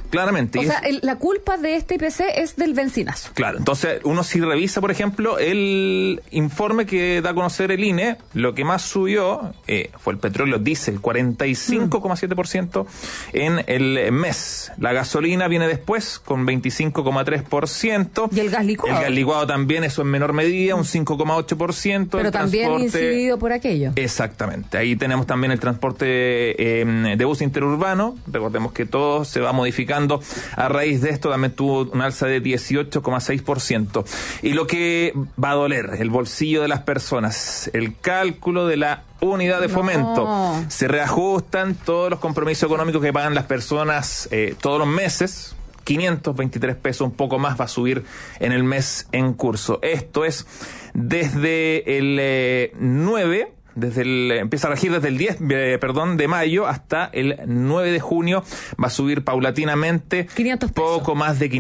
Claramente. O sea, la culpa de este IPC es del bencinazo. Claro, entonces uno si revisa, por ejemplo, el informe que da a conocer el INE, lo que más subió fue el petróleo diésel, 45,7% en el mes. La gasolina viene después con 25,3%. Y el gas licuado. El gas licuado también, eso en menor medida, un 5,8%. Pero también incidido por aquello. Exactamente. Ahí tenemos también el transporte de bus interurbano. Recordemos que todo se va modificando. A raíz de esto también tuvo un alza de 18,6%. Y lo que va a doler, el bolsillo de las personas, el cálculo de la unidad de fomento. Se reajustan todos los compromisos económicos que pagan las personas todos los meses. 523 pesos, un poco más, va a subir en el mes en curso. Esto es desde el 9... empieza a regir desde el 10, de mayo hasta el 9 de junio, va a subir paulatinamente 500 pesos. Poco más de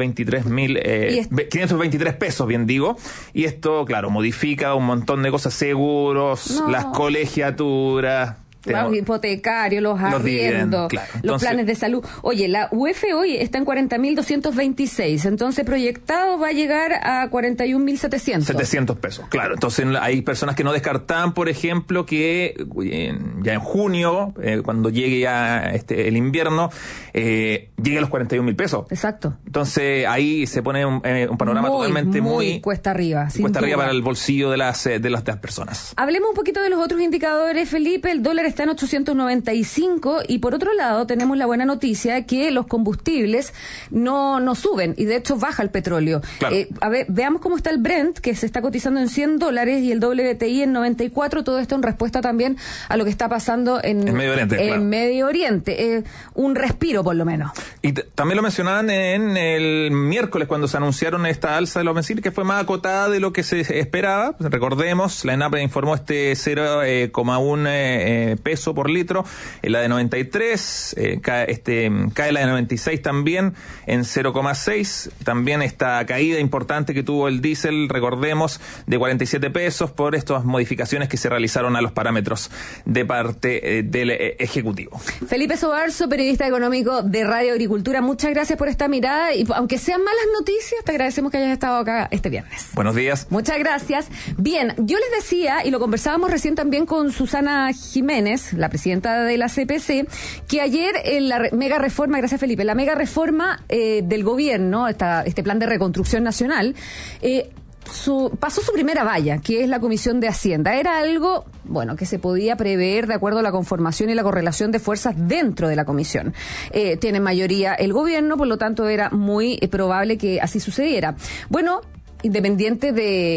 523 pesos, bien digo, y esto, claro, modifica un montón de cosas, seguros, las colegiaturas, los hipotecarios, los arriendos, claro. Los planes de salud. Oye, la UF hoy está en 40.226, entonces proyectado va a llegar a 41.700. 700 pesos, claro. Entonces hay personas que no descartaban, por ejemplo, que ya en junio, cuando llegue ya el invierno, llegue a los 41.000 pesos. Exacto. Entonces ahí se pone un panorama totalmente muy cuesta arriba. Cuesta arriba para el bolsillo de las personas. Hablemos un poquito de los otros indicadores, Felipe. El dólar está en 895 y por otro lado tenemos la buena noticia que los combustibles no suben y de hecho baja el petróleo. Claro. A ver, veamos cómo está el Brent, que se está cotizando en $100 y el WTI en 94. Todo esto en respuesta también a lo que está pasando en Medio Oriente. En claro. Medio Oriente. Un respiro por lo menos. Y también lo mencionaban en el miércoles cuando se anunciaron esta alza de los bencinos, que fue más acotada de lo que se esperaba. Recordemos, la ENAP informó 0,1 peso por litro, la de 93, cae la de 96 también en 0,6, también esta caída importante que tuvo el diésel, recordemos, de 47 pesos por estas modificaciones que se realizaron a los parámetros de parte del Ejecutivo. Felipe Sobarzo, periodista económico de Radio Agricultura, muchas gracias por esta mirada y aunque sean malas noticias, te agradecemos que hayas estado acá este viernes. Buenos días. Muchas gracias. Bien, yo les decía, y lo conversábamos recién también con Susana Jiménez, la presidenta de la CPC, que ayer en la mega reforma, gracias Felipe, la mega reforma del gobierno, este plan de reconstrucción nacional, pasó su primera valla, que es la Comisión de Hacienda. Era algo, bueno, que se podía prever de acuerdo a la conformación y la correlación de fuerzas dentro de la comisión. Tiene mayoría el gobierno, por lo tanto era muy probable que así sucediera. Bueno, independiente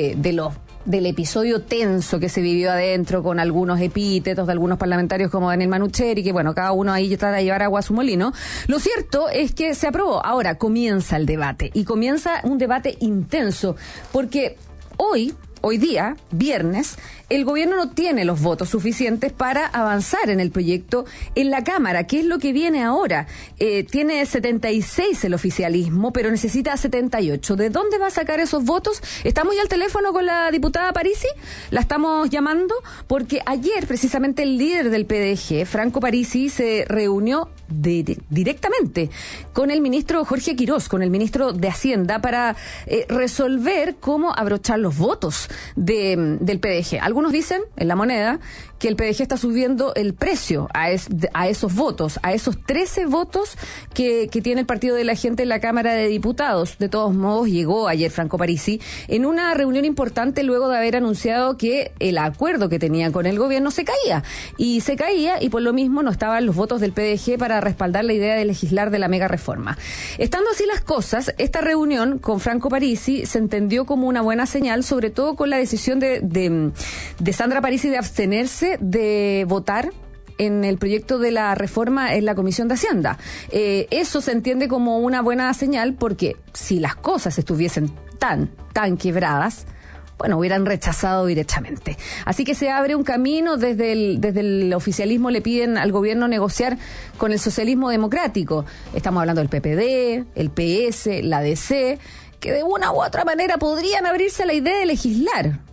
del episodio tenso que se vivió adentro con algunos epítetos de algunos parlamentarios como Daniel Manucheri, que bueno, cada uno ahí trata de llevar agua a su molino. Lo cierto es que se aprobó. Ahora comienza el debate y comienza un debate intenso porque hoy día, viernes, el gobierno no tiene los votos suficientes para avanzar en el proyecto en la Cámara. ¿Qué es lo que viene ahora? Tiene 76 el oficialismo, pero necesita 78. ¿De dónde va a sacar esos votos? Estamos ya al teléfono con la diputada Parisi, la estamos llamando, porque ayer precisamente el líder del PDG, Franco Parisi, se reunió directamente con el ministro Jorge Quirós, con el ministro de Hacienda, para resolver cómo abrochar los votos del PDG. Algunos dicen, en La Moneda, que el PDG está subiendo el precio a esos votos, a esos 13 votos que tiene el Partido de la Gente en la Cámara de Diputados. De todos modos, llegó ayer Franco Parisi en una reunión importante luego de haber anunciado que el acuerdo que tenían con el gobierno se caía y por lo mismo no estaban los votos del PDG para respaldar la idea de legislar de la mega reforma. Estando así las cosas, esta reunión con Franco Parisi se entendió como una buena señal, sobre todo con la decisión de Sandra Parisi de abstenerse de votar en el proyecto de la reforma en la Comisión de Hacienda. Eso se entiende como una buena señal porque si las cosas estuviesen tan quebradas, bueno, hubieran rechazado directamente. Así que se abre un camino, desde el oficialismo le piden al gobierno negociar con el socialismo democrático. Estamos hablando del PPD, el PS, la DC, que de una u otra manera podrían abrirse a la idea de legislar.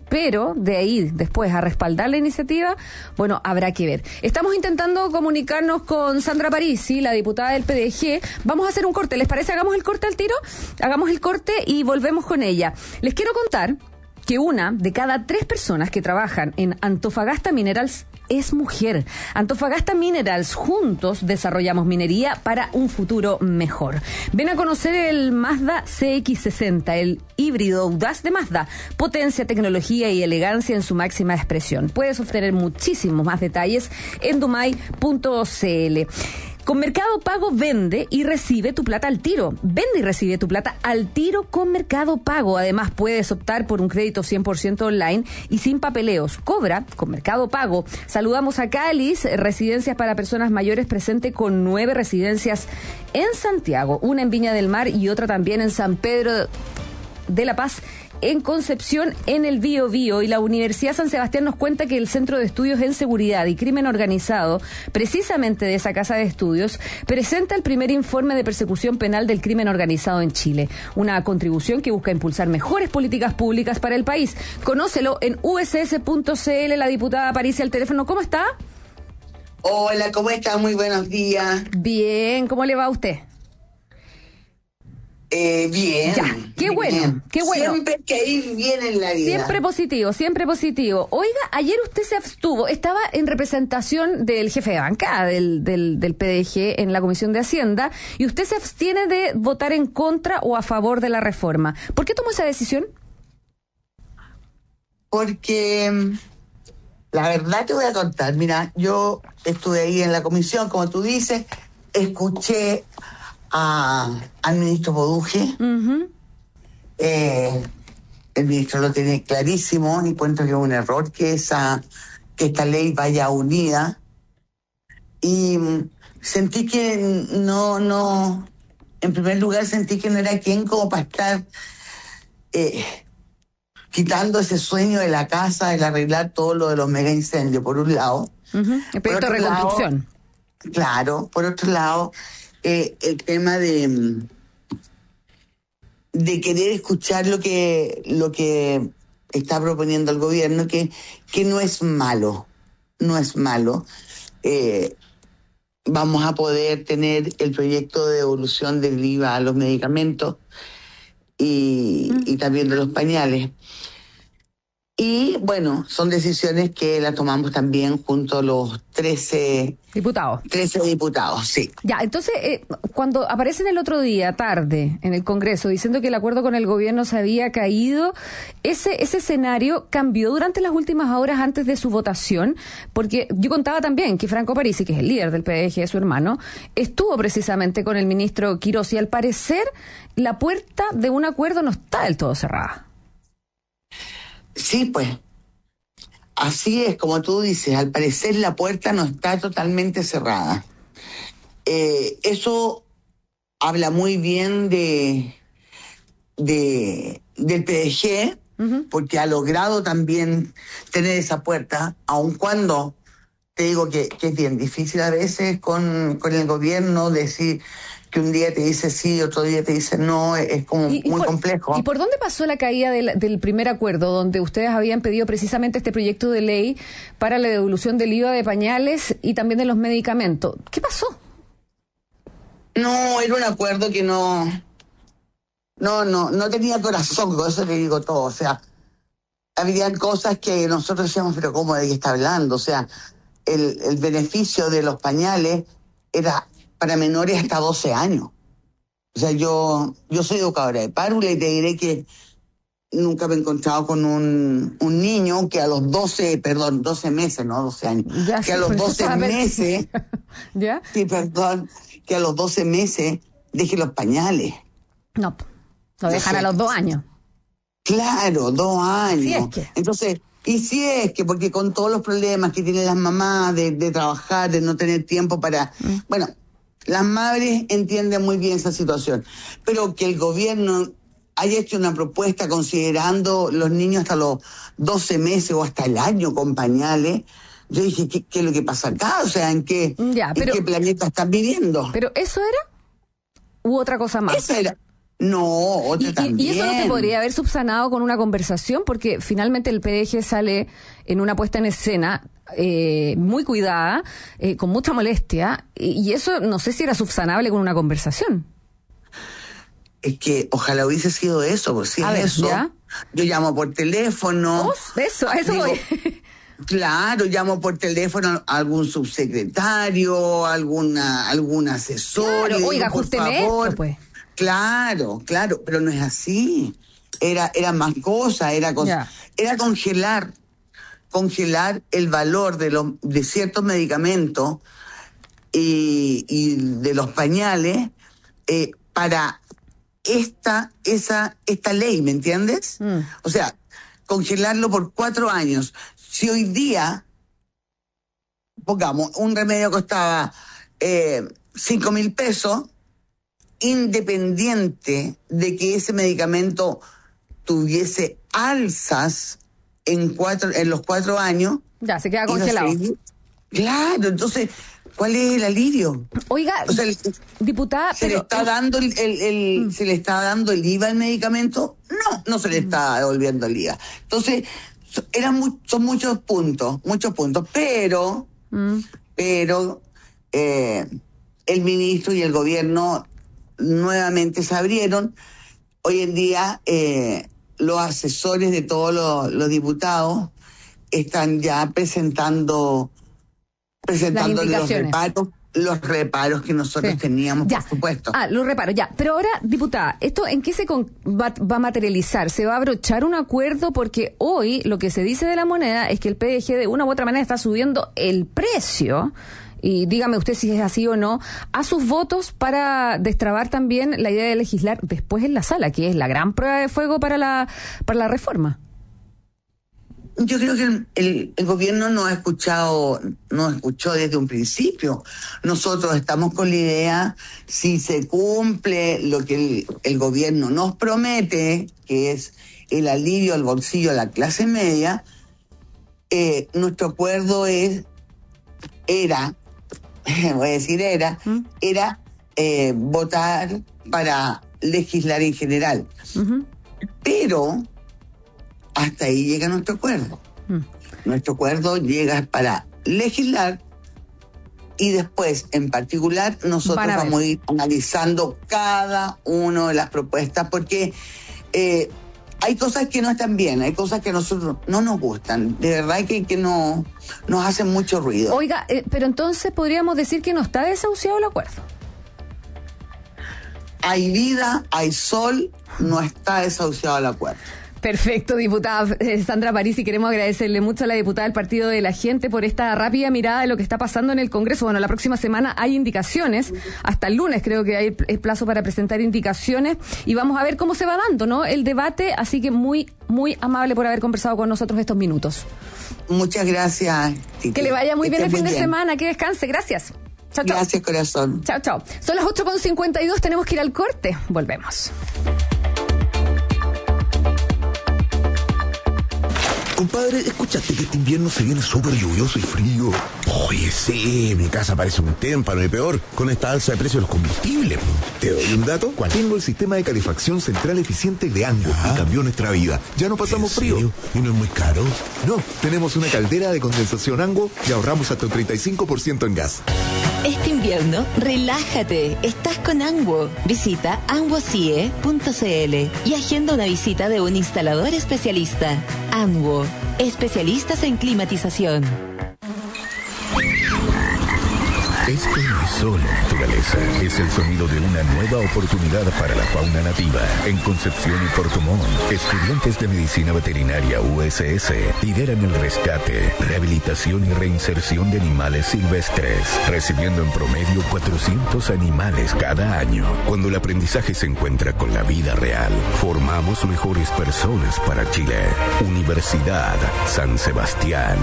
pero de ahí después a respaldar la iniciativa, bueno, habrá que ver. Estamos intentando comunicarnos con Sandra Parisi, la diputada del PDG. Vamos a hacer un corte, ¿les parece? Hagamos el corte al tiro, hagamos el corte y volvemos con ella. Les quiero contar que 1 de cada 3 personas que trabajan en Antofagasta Minerals es mujer. Antofagasta Minerals, juntos desarrollamos minería para un futuro mejor. Ven a conocer el Mazda CX-60, el híbrido audaz de Mazda. Potencia, tecnología y elegancia en su máxima expresión. Puedes obtener muchísimos más detalles en dumai.cl. Con Mercado Pago vende y recibe tu plata al tiro. Vende y recibe tu plata al tiro con Mercado Pago. Además, puedes optar por un crédito 100% online y sin papeleos. Cobra con Mercado Pago. Saludamos a Cáliz, residencias para personas mayores, presente con 9 residencias en Santiago. Una en Viña del Mar y otra también en San Pedro de la Paz, en Concepción, en el Biobío. Y la Universidad San Sebastián nos cuenta que el Centro de Estudios en Seguridad y Crimen Organizado, precisamente de esa casa de estudios, presenta el primer informe de persecución penal del crimen organizado en Chile. Una contribución que busca impulsar mejores políticas públicas para el país. Conócelo en uss.cl. La diputada Parisi al teléfono. ¿Cómo está? Hola, ¿cómo está? Muy buenos días. Bien, ¿cómo le va a usted? Bien. Ya, qué bueno, bien. Qué bueno. Siempre hay que ir bien en la vida. Siempre positivo, siempre positivo. Oiga, ayer usted se abstuvo, estaba en representación del jefe de bancada del PDG en la Comisión de Hacienda, y usted se abstiene de votar en contra o a favor de la reforma. ¿Por qué tomó esa decisión? Porque la verdad te voy a contar. Mira, yo estuve ahí en la comisión, como tú dices, escuché al ministro Boduje. Uh-huh. El ministro lo tiene clarísimo y encuentro que es un error que esta ley vaya unida, y sentí que no en primer lugar sentí que no era quien como para estar quitando ese sueño de la casa, el arreglar todo lo de los mega incendios, por un lado. Uh-huh. El proyecto de reconstrucción. Claro, por otro lado, el tema de querer escuchar lo que está proponiendo el gobierno, que no es malo, vamos a poder tener el proyecto de devolución del IVA a los medicamentos y también de los pañales. Y bueno, son decisiones que las tomamos también junto a los 13 diputados. 13 diputados, sí. Ya, entonces, cuando aparecen el otro día, tarde, en el Congreso, diciendo que el acuerdo con el gobierno se había caído, ese escenario cambió durante las últimas horas antes de su votación, porque yo contaba también que Franco Parisi, que es el líder del PDG, su hermano, estuvo precisamente con el ministro Quirós, y al parecer la puerta de un acuerdo no está del todo cerrada. Sí, pues, así es, como tú dices, al parecer la puerta no está totalmente cerrada. Eso habla muy bien del PDG, uh-huh, porque ha logrado también tener esa puerta, aun cuando te digo que es bien difícil a veces con el gobierno decir que un día te dice sí, otro día te dice no, es como muy complejo. ¿Y por dónde pasó la caída del primer acuerdo, donde ustedes habían pedido precisamente este proyecto de ley para la devolución del IVA de pañales y también de los medicamentos? ¿Qué pasó? No, era un acuerdo que no tenía corazón, con eso te digo todo. O sea, habían cosas que nosotros decíamos, pero ¿cómo de qué está hablando? O sea, el beneficio de los pañales era para menores hasta 12 años. O sea, yo soy educadora de párvula y te diré que nunca me he encontrado con un niño que a los 12 meses, no 12 años, ya, que a los 12 meses, ¿ya? Sí, perdón, que a los 12 meses deje los pañales. No, lo dejan a los 2 años. Claro, 2 años. Sí, es que. Entonces, y si es que, porque con todos los problemas que tienen las mamás de trabajar, de no tener tiempo para... Bueno, las madres entienden muy bien esa situación, pero que el gobierno haya hecho una propuesta considerando los niños hasta los 12 meses o hasta el año con pañales, yo dije, ¿qué es lo que pasa acá? O sea, ¿en qué planeta están viviendo? ¿Pero eso era? ¿U otra cosa más? Eso era. No, otra también. ¿Y eso no se podría haber subsanado con una conversación? Porque finalmente el PDG sale en una puesta en escena muy cuidada, con mucha molestia, y eso no sé si era subsanable con una conversación. Es que ojalá hubiese sido eso, pues si es eso, ¿ya? Yo llamo por teléfono. A eso voy. Claro, llamo por teléfono a algún subsecretario, algún asesor. Claro, oiga, ajústeme esto, pues. Claro, pero no es así. Era más cosa, era congelar el valor de ciertos medicamentos y de los pañales para esta ley, ¿me entiendes? O sea, congelarlo por 4 años. Si hoy día, pongamos, un remedio costaba 5,000 pesos, independiente de que ese medicamento tuviese alzas en los 4 años. Ya, se queda congelado. Claro, entonces, ¿cuál es el alivio? Oiga, o sea, diputada, ¿se le está dando se le está dando el IVA al medicamento? No se le está devolviendo el IVA. Entonces, son muchos puntos, pero el ministro y el gobierno nuevamente se abrieron. Hoy en día los asesores de todos los diputados están ya presentando los reparos que nosotros teníamos, por supuesto. Los reparos, ya. Pero ahora, diputada, ¿esto en qué se va a materializar? ¿Se va a abrochar un acuerdo? Porque hoy lo que se dice de la moneda es que el PDG de una u otra manera está subiendo el precio, y dígame usted si es así o no, a sus votos para destrabar también la idea de legislar después en la sala, que es la gran prueba de fuego para la reforma. Yo creo que el gobierno nos escuchó desde un principio. Nosotros estamos con la idea, si se cumple lo que el gobierno nos promete, que es el alivio al bolsillo a la clase media, nuestro acuerdo era votar para legislar en general. Pero hasta ahí llega nuestro acuerdo. Nuestro acuerdo llega para legislar y después, en particular, nosotros vamos a ir analizando cada una de las propuestas porque hay cosas que no están bien, hay cosas que a nosotros no nos gustan, de verdad que no nos hacen mucho ruido. Oiga, pero entonces podríamos decir que no está desahuciado el acuerdo. Hay vida, hay sol, no está desahuciado el acuerdo. Perfecto, diputada Sandra Parisi, queremos agradecerle mucho a la diputada del Partido de la Gente por esta rápida mirada de lo que está pasando en el Congreso. Bueno, la próxima semana hay indicaciones, hasta el lunes creo que hay el plazo para presentar indicaciones y vamos a ver cómo se va dando, ¿no?, el debate, así que muy, muy amable por haber conversado con nosotros estos minutos. Muchas gracias, Titi. Que le vaya muy bien el fin de semana, que descanse, gracias. Chao, chao. Gracias, corazón. Chao, chao. Son las 8:52, tenemos que ir al corte, volvemos. Compadre, ¿escuchaste que este invierno se viene súper lluvioso y frío? Oye, sí, mi casa parece un témpano y peor con esta alza de precios de los combustibles. ¿Te doy un dato? ¿Cuál? Tengo el sistema de calefacción central eficiente de Ango y cambió nuestra vida. Ya no pasamos frío. ¿Y no es muy caro? No, tenemos una caldera de condensación Ango y ahorramos hasta un 35% en gas. Este invierno, relájate. Estás con Anwo. Visita anwocie.cl y agenda una visita de un instalador especialista. Anwo, especialistas en climatización. Esto no es solo naturaleza, es el sonido de una nueva oportunidad para la fauna nativa. En Concepción y Puerto Montt, estudiantes de Medicina Veterinaria USS lideran el rescate, rehabilitación y reinserción de animales silvestres, recibiendo en promedio 400 animales cada año. Cuando el aprendizaje se encuentra con la vida real, formamos mejores personas para Chile. Universidad San Sebastián,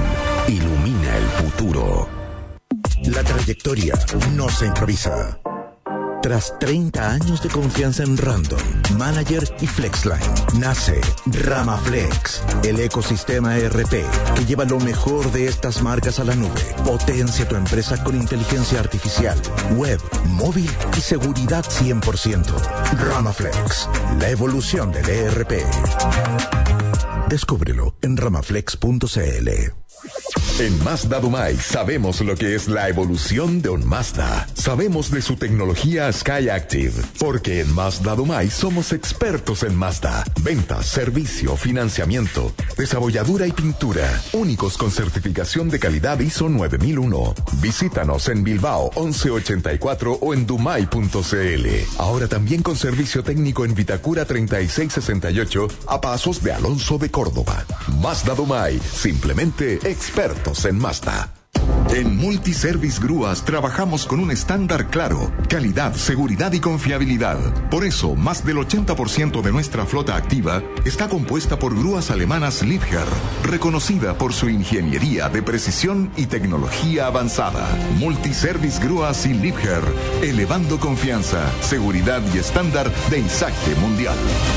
ilumina el futuro. La trayectoria no se improvisa. Tras 30 años de confianza en Random, Manager y FlexLine, nace Ramaflex, el ecosistema ERP que lleva lo mejor de estas marcas a la nube. Potencia tu empresa con inteligencia artificial, web, móvil y seguridad 100%. Ramaflex, la evolución del ERP. Descúbrelo en ramaflex.cl. En Mazda Dumay sabemos lo que es la evolución de un Mazda. Sabemos de su tecnología SkyActiv, porque en Mazda Dumay somos expertos en Mazda. Ventas, servicio, financiamiento, desabolladura y pintura. Únicos con certificación de calidad ISO 9001. Visítanos en Bilbao 1184 o en dumay.cl. Ahora también con servicio técnico en Vitacura 3668 a pasos de Alonso de Córdoba. Mazda Dumay, simplemente expertos en Mazda. En Multiservice Grúas trabajamos con un estándar claro, calidad, seguridad y confiabilidad. Por eso, más del 80% de nuestra flota activa está compuesta por grúas alemanas Liebherr, reconocida por su ingeniería de precisión y tecnología avanzada. Multiservice Grúas y Liebherr, elevando confianza, seguridad y estándar de ISACTE Mundial.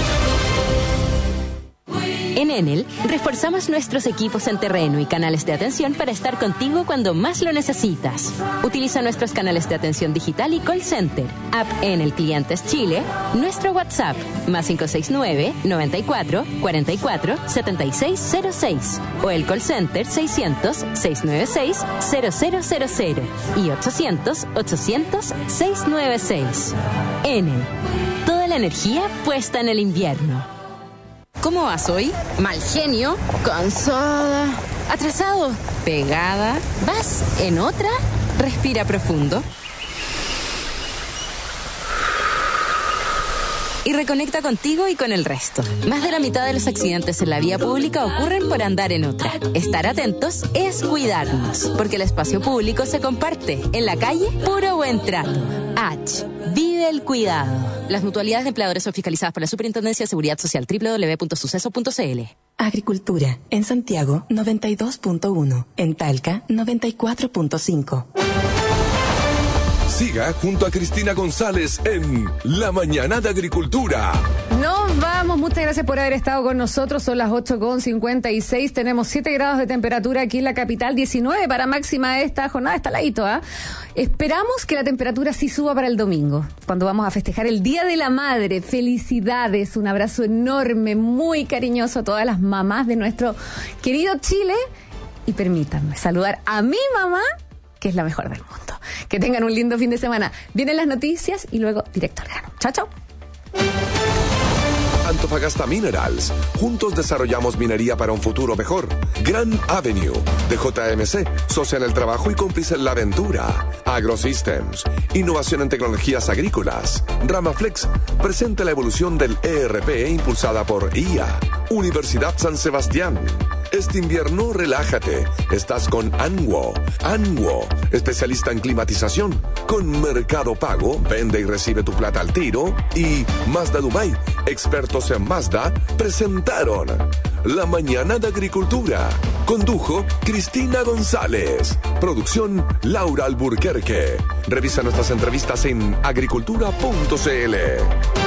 En Enel, reforzamos nuestros equipos en terreno y canales de atención para estar contigo cuando más lo necesitas. Utiliza nuestros canales de atención digital y call center, app Enel Clientes Chile, nuestro WhatsApp, más 569-94-44-7606, o el call center 600-696-0000 y 800-800-696. Enel, toda la energía puesta en el invierno. ¿Cómo vas hoy? Mal genio, cansada, atrasado, pegada. ¿Vas en otra? Respira profundo. Y reconecta contigo y con el resto. Más de la mitad de los accidentes en la vía pública ocurren por andar en otra. Estar atentos es cuidarnos, porque el espacio público se comparte. En la calle, puro buen trato. H. Vive el cuidado. Las mutualidades de empleadores son fiscalizadas por la Superintendencia de Seguridad Social, www.suceso.cl. Agricultura. En Santiago, 92.1. En Talca, 94.5. Siga junto a Cristina González en La Mañana de Agricultura. Nos vamos, muchas gracias por haber estado con nosotros. Son las 8:56, tenemos 7 grados de temperatura aquí en la capital, 19 para máxima de esta jornada, está ladito, ¿ah? Esperamos que la temperatura sí suba para el domingo, cuando vamos a festejar el Día de la Madre. Felicidades, un abrazo enorme, muy cariñoso a todas las mamás de nuestro querido Chile. Y permítanme saludar a mi mamá, que es la mejor del mundo. Que tengan un lindo fin de semana. Vienen las noticias y luego directo al grano. Chao, chao. Antofagasta Minerals. Juntos desarrollamos minería para un futuro mejor. Gran Avenue de JMC. Socia en el trabajo y cómplice en la aventura. AgroSystems. Innovación en tecnologías agrícolas. Ramaflex. Presenta la evolución del ERP impulsada por IA. Universidad San Sebastián. Este invierno, relájate. Estás con Anwo. Anwo, especialista en climatización. Con Mercado Pago, vende y recibe tu plata al tiro. Y Mazda Dumay, expertos en Mazda, presentaron La Mañana de Agricultura. Condujo Cristina González. Producción Laura Alburquerque. Revisa nuestras entrevistas en agricultura.cl.